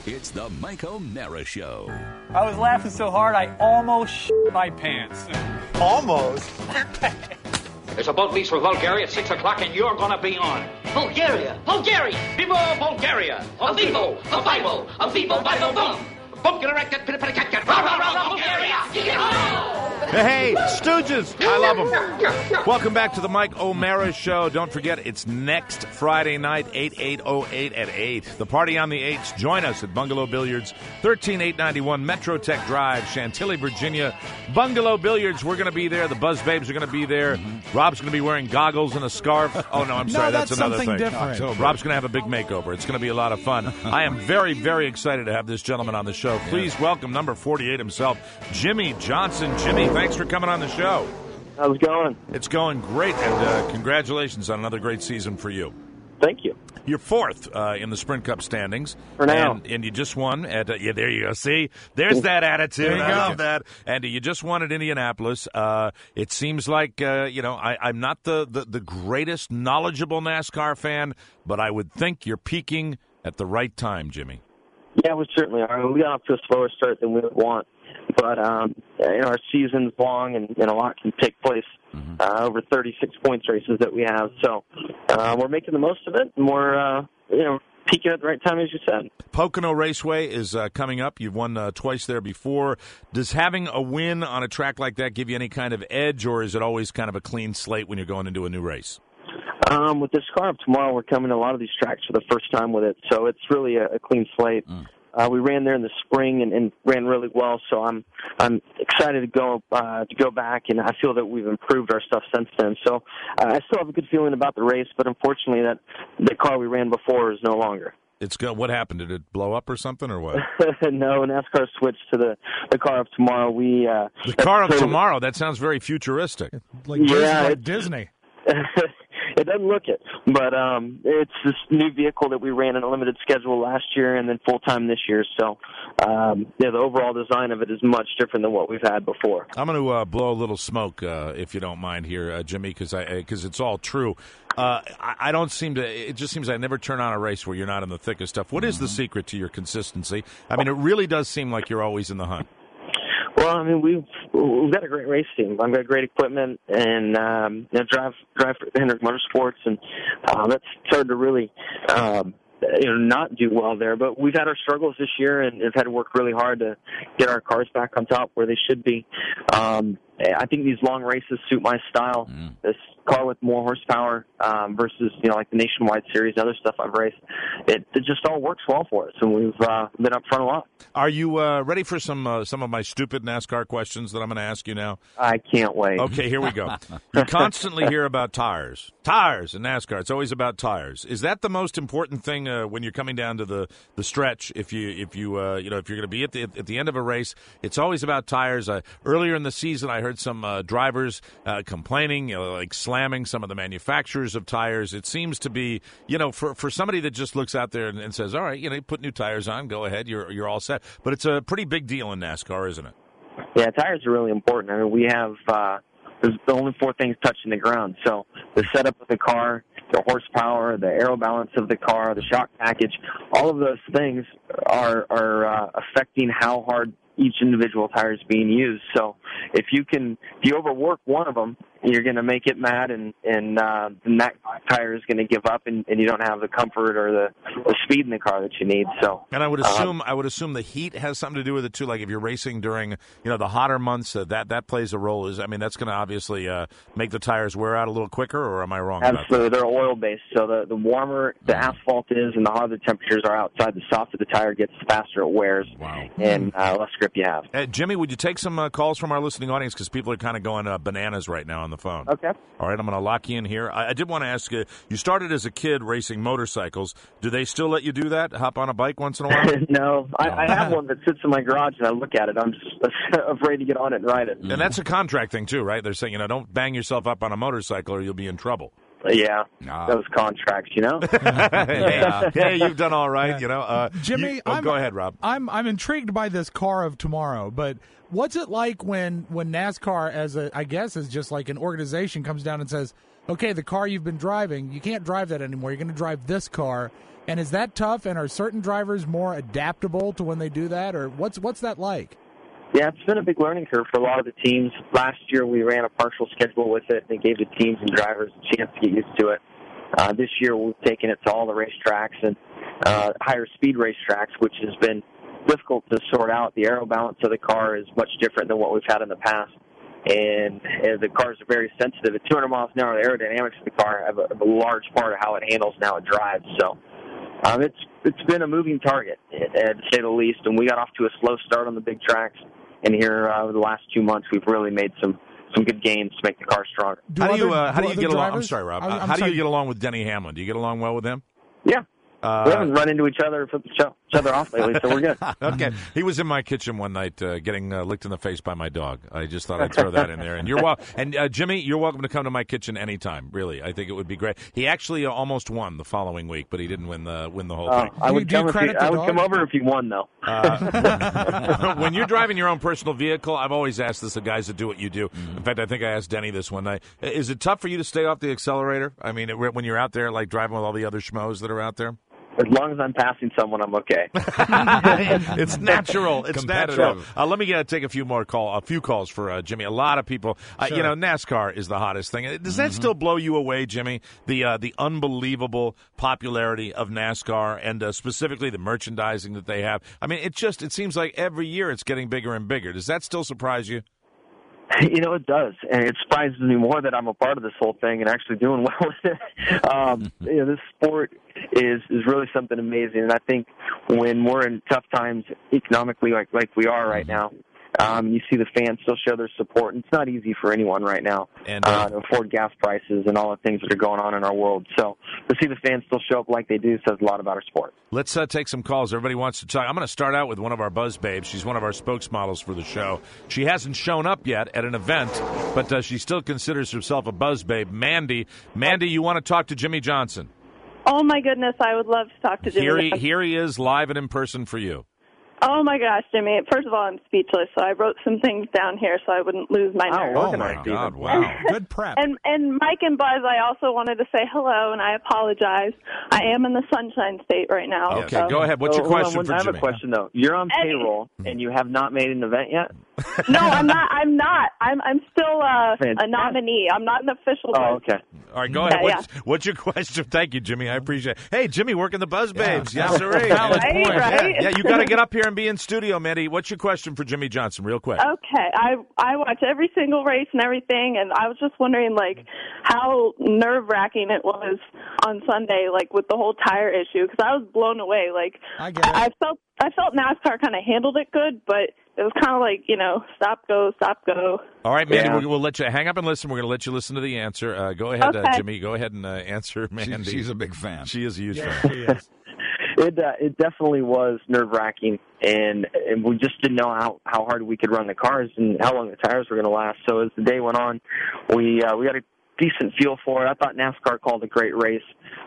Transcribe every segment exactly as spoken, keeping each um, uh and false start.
It's the Mike O'Mara Show. I was laughing so hard I almost shit my pants. Almost? There's a boat leaves for Bulgaria at six o'clock, and you're going to be on. Bulgaria! Bulgaria! Viva Bulgaria! A vivo! A vivo! A vivo vivo boom! Boom, get erect, get pit, cat, cat, rah, rah, rah, Bulgaria! Hey, Stooges! I love them. Welcome back to the Mike O'Mara Show. Don't forget, it's next Friday night, eight eight oh eight at eight. The Party on the eights. Join us at Bungalow Billiards, thirteen eight ninety-one Metro Tech Drive, Chantilly, Virginia. Bungalow Billiards, we're going to be there. The Buzz Babes are going to be there. Mm-hmm. Rob's going to be wearing goggles and a scarf. Oh, no, I'm sorry. no, that's, that's another something thing. different. October. Rob's going to have a big makeover. It's going to be a lot of fun. I am very, very excited to have this gentleman on the show. Please yeah. welcome number forty-eight himself, Jimmy Johnson. Jimmy, thanks for coming on the show. How's it going? It's going great, and uh, congratulations on another great season for you. Thank you. You're fourth uh, in the Sprint Cup standings. For now. And, and you just won at, uh, yeah, there you go. See, there's that attitude. There you I go. love that. And you just won at Indianapolis. Uh, it seems like, uh, you know, I, I'm not the, the, the greatest knowledgeable NASCAR fan, but I would think you're peaking at the right time, Jimmy. Yeah, we certainly are. We got off to a slower start than we would want. But um, you know, our season's long, and, and a lot can take place. Mm-hmm. uh, over thirty-six points races that we have. So uh, we're making the most of it, and we're uh, you know peaking at the right time, as you said. Pocono Raceway is uh, coming up. You've won uh, twice there before. Does having a win on a track like that give you any kind of edge, or is it always kind of a clean slate when you're going into a new race? Um, with this car up tomorrow, we're coming to a lot of these tracks for the first time with it, so it's really a, a clean slate. Mm. Uh, we ran there in the spring and, and ran really well, so I'm I'm excited to go uh, to go back, and I feel that we've improved our stuff since then. So uh, I still have a good feeling about the race, but unfortunately, that the car we ran before is no longer. It's go, what happened? Did it blow up or something, or what? No, NASCAR switched to the, the car of tomorrow. We uh, the car of tomorrow. That sounds very futuristic. Like yeah, Disney. Like Disney. It doesn't look it, but um, it's this new vehicle that we ran in a limited schedule last year and then full-time this year. So, um, yeah, the overall design of it is much different than what we've had before. I'm going to uh, blow a little smoke, uh, if you don't mind here, uh, Jimmy, because I because it's all true. Uh, I, I don't seem to – it just seems I never turn on a race where you're not in the thick of stuff. What is the secret to your consistency? I mean, it really does seem like you're always in the hunt. Well, I mean, we've we've got a great race team. I've got great equipment, and um, you know, drive drive for Hendrick Motorsports, and uh, that's hard to really um, you know not do well there. But we've had our struggles this year, and have had to work really hard to get our cars back on top where they should be. Um, I think these long races suit my style. Mm. This car with more horsepower um, versus, you know, like the Nationwide Series and other stuff I've raced, it, it just all works well for us, and we've uh, been up front a lot. Are you uh, ready for some uh, some of my stupid NASCAR questions that I'm going to ask you now? I can't wait. Okay, here we go. You constantly hear about tires. Tires in NASCAR. It's always about tires. Is that the most important thing uh, when you're coming down to the, the stretch? If you if you uh, you know if you're going to be at the at the end of a race, it's always about tires. Uh, earlier in the season, I heard some uh, drivers uh, complaining, you know, like slamming some of the manufacturers of tires. It seems to be, you know, for for somebody that just looks out there and, and says, all right, you know, you put new tires on, go ahead, you're you're all set. But it's a pretty big deal in NASCAR, isn't it? Yeah, tires are really important. I mean, we have uh, there's the only four things touching the ground. So the setup of the car, the horsepower, the aero balance of the car, the shock package, all of those things are are uh, affecting how hard each individual tire is being used. So if you can, if you overwork one of them, you're going to make it mad, and and, uh, and that tire is going to give up, and, and you don't have the comfort or the, the speed in the car that you need. So, and I would assume uh, I would assume the heat has something to do with it too. Like if you're racing during, you know, the hotter months, uh, that that plays a role. Is I mean that's going to obviously uh, make the tires wear out a little quicker, or am I wrong? Absolutely, about that? They're oil based. So the the warmer the asphalt is, and the hotter the temperatures are outside, the softer the tire gets, the faster it wears, wow. and uh, less grip you have. Uh, Jimmy, would you take some uh, calls from our listening audience because people are kind of going uh, bananas right now on the phone? Okay. All right, I'm going to lock you in here. I, I did want to ask you, you started as a kid racing motorcycles. Do they still let you do that, hop on a bike once in a while? No. I, I have one that sits in my garage, and I look at it. I'm just afraid to get on it and ride it. And that's a contract thing, too, right? They're saying, you know, don't bang yourself up on a motorcycle or you'll be in trouble. Yeah, ah. those contracts, you know. yeah. Hey, you've done all right, you know. Uh, Jimmy, you, oh, go ahead, Rob. I'm I'm intrigued by this car of tomorrow, but what's it like when when NASCAR, as a I guess, is just like an organization, comes down and says, "Okay, the car you've been driving, you can't drive that anymore. You're going to drive this car." And is that tough? And are certain drivers more adaptable to when they do that, or what's what's that like? Yeah, it's been a big learning curve for a lot of the teams. Last year we ran a partial schedule with it, and it gave the teams and drivers a chance to get used to it. Uh, this year we've taken it to all the racetracks and uh, higher speed racetracks, which has been difficult to sort out. The aero balance of the car is much different than what we've had in the past. And, and the cars are very sensitive. At two hundred miles an hour, the aerodynamics of the car have a, a large part of how it handles and how it drives. So um, it's it's been a moving target, uh, to say the least. And we got off to a slow start on the big tracks. And here, uh, over the last two months, we've really made some, some good gains to make the car stronger. Do how do you uh, how do, do you get drivers? along? I'm sorry, Rob. I'm, uh, I'm how sorry. do you get along with Denny Hamlin? Do you get along well with him? Yeah. Uh, we haven't run into each other, flipped each other off lately, so we're good. Okay. He was in my kitchen one night uh, getting uh, licked in the face by my dog. I just thought I'd throw that in there. And you're wel- And uh, Jimmy, you're welcome to come to my kitchen anytime, really. I think it would be great. He actually uh, almost won the following week, but he didn't win the win the whole Uh, thing. I would, Do you come, if credit you, the I would dog? come over if you won, though. Uh, when you're driving your own personal vehicle, I've always asked this of guys that do what you do. In fact, I think I asked Denny this one night. Is it tough for you to stay off the accelerator? I mean, it, when you're out there, like driving with all the other schmoes that are out there? As long as I'm passing someone, I'm okay. It's natural. It's Competitive. natural. Uh, let me uh, take a few more call, a few calls for uh, Jimmy. A lot of people, uh, Sure. you know, NASCAR is the hottest thing. Does that still blow you away, Jimmy? The uh, the unbelievable popularity of NASCAR and uh, specifically the merchandising that they have. I mean, it just it seems like every year it's getting bigger and bigger. Does that still surprise you? You know, it does, and it surprises me more that I'm a part of this whole thing and actually doing well with it. Um, you know, this sport is is really something amazing, and I think when we're in tough times economically, like like we are right now, um, you see the fans still show their support, and it's not easy for anyone right now And, uh, uh, to afford gas prices and all the things that are going on in our world. So to see the fans still show up like they do says a lot about our sport. Let's uh, take some calls. Everybody wants to talk. I'm going to start out with one of our buzz babes. She's one of our spokesmodels for the show. She hasn't shown up yet at an event, but uh, she still considers herself a buzz babe. Mandy, Mandy, you want to talk to Jimmy Johnson? Oh, my goodness. I would love to talk to Jimmy. Here he, here he is, live and in person for you. Oh, my gosh, Jimmy. First of all, I'm speechless, so I wrote some things down here so I wouldn't lose my nerve. Oh, my God, wow. Good prep. And and Mike and Buzz, I also wanted to say hello, and I apologize. I am in the Sunshine State right now. Okay, so. go ahead. What's your Oh, hold question on, for I have Jimmy? a question, though. You're on Eddie. payroll, and you have not made an event yet? No, I'm not. I'm not. I'm I'm still uh, a Fantastic. nominee. I'm not an official. Oh, Buzz. okay. All right, go Yeah, ahead. yeah. What's, what's your question? Thank you, Jimmy. I appreciate it. Hey, Jimmy, working the Buzz Babes. Yeah. Yes, sir. Valid Right, point. right? Yeah, yeah, you got to get up here and be in studio, Mandy. What's your question for Jimmy Johnson, real quick? Okay, I I watch every single race and everything, and I was just wondering, like, how nerve wracking it was on Sunday, like with the whole tire issue, because I was blown away. Like, I get it. I felt I felt NASCAR kind of handled it good, but it was kind of like, you know, stop, go, stop, go. All right, Mandy, Yeah. we'll, we'll let you hang up and listen. We're going to let you listen to the answer. Uh, go ahead, uh, Okay. Jimmy. Go ahead and uh, answer She- Mandy. she's a big fan. She is a huge Yeah, fan. he is. It uh, it definitely was nerve wracking, and, and we just didn't know how, how hard we could run the cars and how long the tires were going to last. So as the day went on, we uh, we got a decent feel for it. I thought NASCAR called a great race.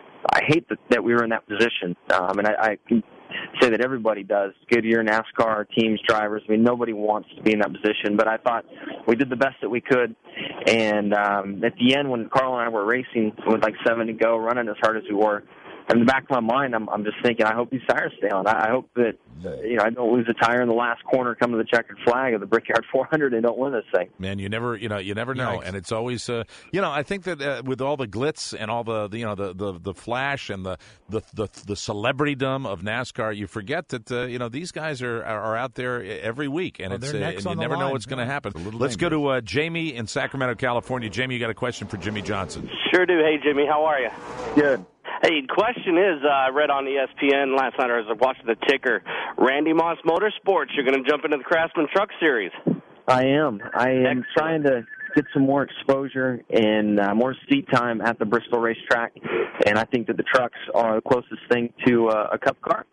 I hate that, that we were in that position, um, and I, I can say that everybody does. Goodyear, NASCAR, teams, drivers. I mean, nobody wants to be in that position, but I thought we did the best that we could. And um, at the end, when Carl and I were racing with like seven to go, running as hard as we were, in the back of my mind, I'm, I'm just thinking, I hope these tires stay on. I, I hope that uh, you know I don't lose a tire in the last corner, come to the checkered flag of the Brickyard four hundred, and don't win this thing. Man, you never, you know, you never know, Yikes. and it's always, uh, you know, I think that uh, with all the glitz and all the, the you know, the, the, the flash and the the the, the celebritydom of NASCAR, you forget that uh, you know these guys are are out there every week, and Oh, it's their uh, neck's and you on the never know line. what's going to Yeah. happen. It's a little Let's go to uh, Jamie in Sacramento, California. Jamie, you got a question for Jimmy Johnson? Sure do. Hey, Jimmy, how are you? Good. Hey, question is, uh, I read on E S P N last night, or as I was watching the ticker, Randy Moss Motorsports, you're going to jump into the Craftsman Truck Series. I am. I am Excellent. trying to get some more exposure and uh, more seat time at the Bristol racetrack, and I think that the trucks are the closest thing to uh, a cup car.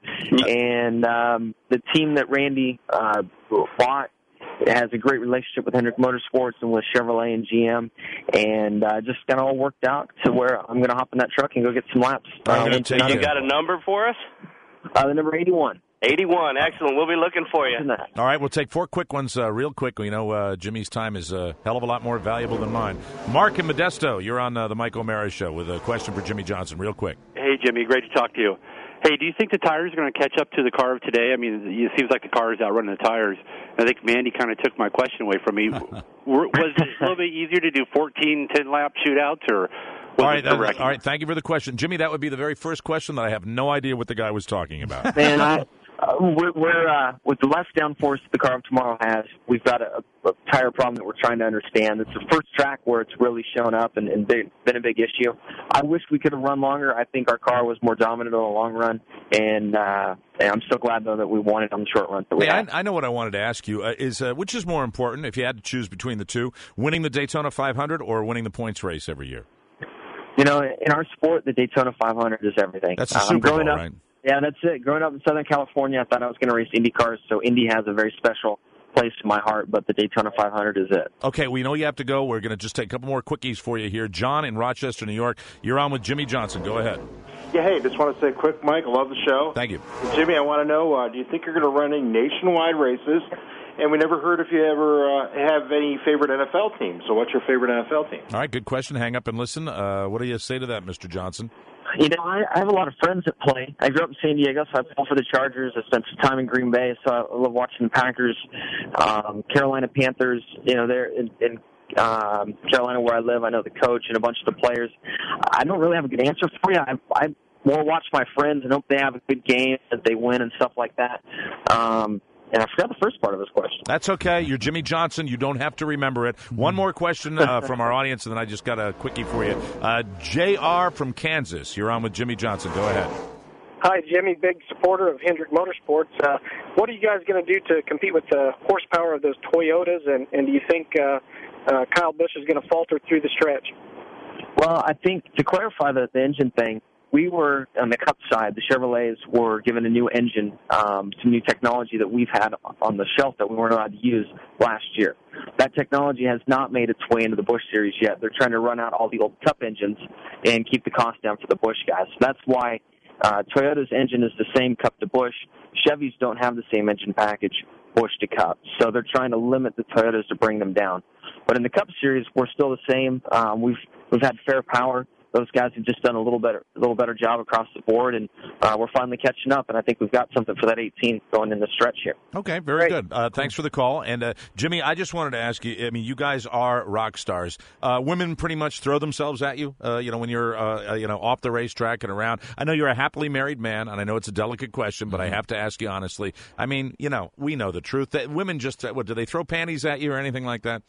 And um, the team that Randy uh, bought has a great relationship with Hendrick Motorsports and with Chevrolet and G M, and uh, just got all worked out to where I'm going to hop in that truck and go get some laps. I'm Uh, gonna once take I'm You done. got a number for us? uh, the number eighty-one. eighty-one. Excellent. We'll be looking for you. Isn't that? All right, we'll take four quick ones uh, real quick. We know uh, Jimmy's time is a hell of a lot more valuable than mine. Mark in Modesto, you're on uh, the Mike O'Mara Show with a question for Jimmy Johnson, real quick. Hey, Jimmy. Great to talk to you. Hey, do you think the tires are going to catch up to the car of today? I mean, it seems like the car is outrunning the tires. I think Mandy kind of took my question away from me. Was it a little bit easier to do fourteen ten-lap shootouts, or was all right, it correct? all right, thank you for the question. Jimmy, that would be the very first question that I have no idea what the guy was talking about. Man, I, uh, we're, we're uh, with the less downforce the car of tomorrow has, we've got a, a tire problem that we're trying to understand. It's the first track where it's really shown up and, and big, been a big issue. I wish we could have run longer. I think our car was more dominant on the long run, and, uh, and I'm so glad, though, that we won it on the short run. That we hey, had. I, I know what I wanted to ask you. Uh, is uh, which is more important, if you had to choose between the two, winning the Daytona five hundred or winning the points race every year? You know, in our sport, the Daytona five hundred is everything. That's the um, Super Bowl, up, right? Yeah, that's it. Growing up in Southern California, I thought I was going to race Indy cars, so Indy has a very special place in my heart, but the Daytona five hundred is it. Okay, we know you have to go. We're going to just take a couple more quickies for you here. John in Rochester, New York. You're on with Jimmy Johnson. Go ahead. Yeah, hey, just want to say quick, Mike, I love the show. Thank you. Jimmy, I want to know, uh, do you think you're going to run any nationwide races? And we never heard if you ever uh, have any favorite N F L teams. So what's your favorite N F L team? All right, good question. Hang up and listen. Uh, what do you say to that, Mister Johnson? You know, I, I have a lot of friends that play. I grew up in San Diego, so I play for the Chargers. I spent some time in Green Bay, so I love watching the Packers. Um, Carolina Panthers, you know, they're in, in um, Carolina where I live. I know the coach and a bunch of the players. I don't really have a good answer for you. I, I more watch my friends and hope they have a good game, that they win and stuff like that. Um, And I forgot the first part of his question. That's okay. You're Jimmy Johnson. You don't have to remember it. One more question uh, from our audience, and then I just got a quickie for you. Uh, J R from Kansas. You're on with Jimmy Johnson. Go ahead. Hi, Jimmy. Big supporter of Hendrick Motorsports. Uh, what are you guys going to do to compete with the horsepower of those Toyotas, and, and do you think uh, uh, Kyle Busch is going to falter through the stretch? Well, I think to clarify the, the engine thing, we were, on the Cup side, the Chevrolets were given a new engine, um, some new technology that we've had on the shelf that we weren't allowed to use last year. That technology has not made its way into the Busch Series yet. They're trying to run out all the old Cup engines and keep the cost down for the Busch guys. So that's why uh, Toyota's engine is the same Cup to Busch. Chevys don't have the same engine package, Busch to Cup. So they're trying to limit the Toyotas to bring them down. But in the Cup Series, we're still the same. Um, we've we've had fair power. Those guys have just done a little better, a little better job across the board, and uh, we're finally catching up. And I think we've got something for that eighteen going in the stretch here. Okay, very Great. good. Uh, thanks for the call. And uh, Jimmy, I just wanted to ask you. I mean, you guys are rock stars. Uh, women pretty much throw themselves at you. Uh, you know, when you're uh, you know off the racetrack and around. I know you're a happily married man, and I know it's a delicate question, but mm-hmm. I have to ask you honestly. I mean, you know, we know the truth. That women just what do they throw panties at you or anything like that?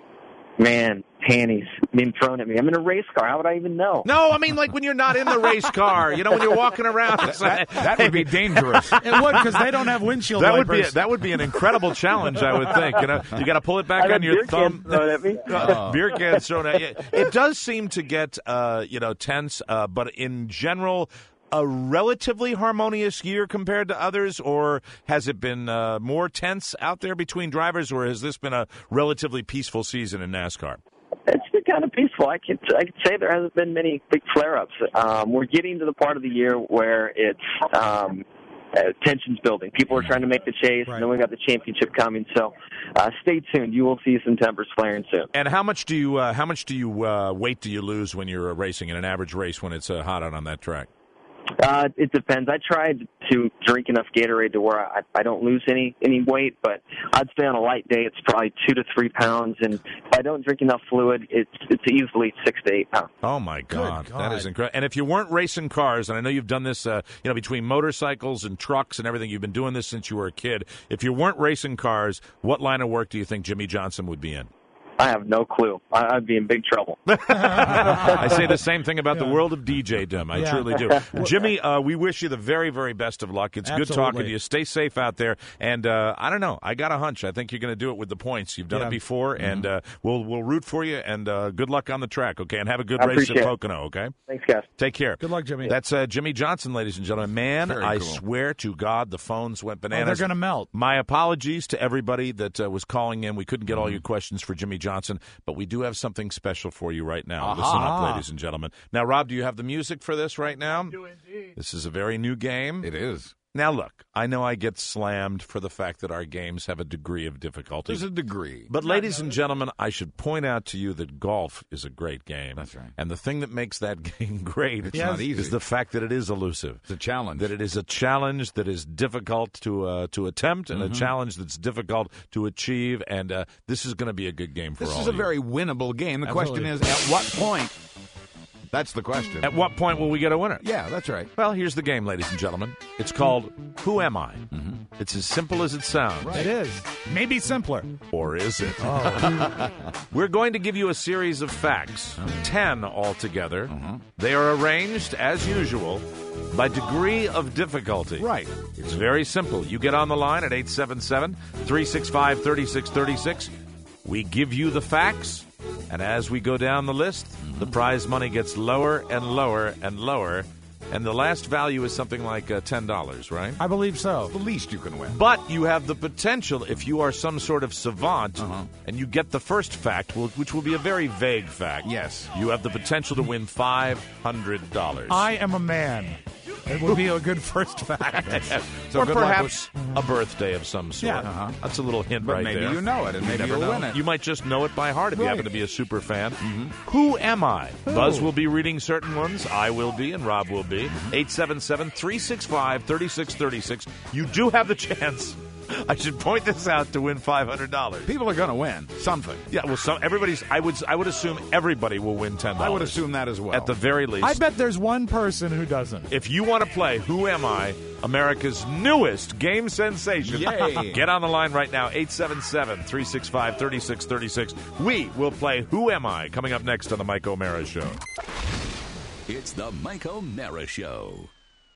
Man, panties being thrown at me. I'm in a race car. How would I even know? No, I mean like when you're not in the race car. You know, when you're walking around. that, that would be dangerous. It would, because they don't have windshield that wipers. Would be a, that would be an incredible challenge, I would think. You know, you got to pull it back I on your beer thumb. Cans thrown at me. uh, beer cans thrown at you. It does seem to get uh, you know tense, uh, but in general. A relatively harmonious year compared to others, or has it been uh, more tense out there between drivers, or has this been a relatively peaceful season in NASCAR? It's been kind of peaceful. I could I could say there hasn't been many big flare-ups. Um, we're getting to the part of the year where it's um, uh, tension's building. People are trying to make the chase, right. and then we got the championship coming. So uh, stay tuned. You will see some tempers flaring soon. And how much do you uh, how much do you uh, weight do you lose when you're racing in an average race when it's uh, hot out on that track? Uh, it depends. I tried to drink enough Gatorade to where I, I don't lose any, any weight, but I'd say on a light day it's probably two to three pounds, and if I don't drink enough fluid, it's it's easily six to eight pounds. Oh my God, God. That is incredible! And if you weren't racing cars, and I know you've done this, uh, you know, between motorcycles and trucks and everything, you've been doing this since you were a kid. If you weren't racing cars, what line of work do you think Jimmy Johnson would be in? I have no clue. I'd be in big trouble. I say the same thing about yeah. the world of D J-dom. I yeah. truly do. Jimmy, uh, we wish you the very, very best of luck. It's Absolutely. good talking to you. Stay safe out there. And uh, I don't know. I got a hunch. I think you're going to do it with the points. You've done yeah. it before, mm-hmm. and uh, we'll we'll root for you. And uh, good luck on the track, okay? And have a good I race at it. Pocono, okay? Thanks, guys. Take care. Good luck, Jimmy. That's uh, Jimmy Johnson, ladies and gentlemen. Man, very I cool. swear to God, the phones went bananas. Oh, they're going to melt. My apologies to everybody that uh, was calling in. We couldn't get all your questions for Jimmy Johnson, but we do have something special for you right now. Aha. Listen up, ladies and gentlemen. Now, Rob, do you have the music for this right now? I do indeed. This is a very new game. It is. Now, look, I know I get slammed for the fact that our games have a degree of difficulty. There's a degree. But, ladies and gentlemen, I should point out to you that golf is a great game. That's right. And the thing that makes that game great It's not easy. is the fact that it is elusive. It's a challenge. That it is a challenge that is difficult to uh, to attempt and Mhm. a challenge that's difficult to achieve. And uh, this is going to be a good game for This all is a of you. very winnable game. The Absolutely. question is, at what point? That's the question. At what point will we get a winner? Yeah, that's right. Well, here's the game, ladies and gentlemen. It's called Who Am I? Mm-hmm. It's as simple as it sounds. It is. Maybe simpler. Or is it? Oh. We're going to give you a series of facts, ten altogether. Mm-hmm. They are arranged, as usual, by degree of difficulty. Right. It's very simple. You get on the line at eight seven seven, three six five, three six three six. We give you the facts, and as we go down the list, Mm-hmm. the prize money gets lower and lower and lower, and the last value is something like uh, ten dollars, right? I believe so. The least you can win. But you have the potential, if you are some sort of savant, Uh-huh. and you get the first fact, will- which will be a very vague fact. Yes. You have the potential to win five hundred dollars. I am a man. It would be a good first fact. So or good luck perhaps a birthday of some sort. Yeah. Uh-huh. That's a little hint But right maybe there. you know it, and maybe never you'll know. win it. You might just know it by heart if you Right. happen to be a super fan. Who am I? Who? Buzz will be reading certain ones. I will be, and Rob will be. eight seven seven, three six five, three six three six. You do have the chance. I should point this out to win five hundred dollars. People are going to win something. Yeah, well, some, everybody's. I would. I would assume everybody will win ten dollars. I would assume that as well. At the very least. I bet there's one person who doesn't. If you want to play Who Am I, America's newest game sensation, Yay. get on the line right now, eight seven seven, three six five, three six three six. We will play Who Am I, coming up next on the Mike O'Mara Show. It's the Mike O'Mara Show.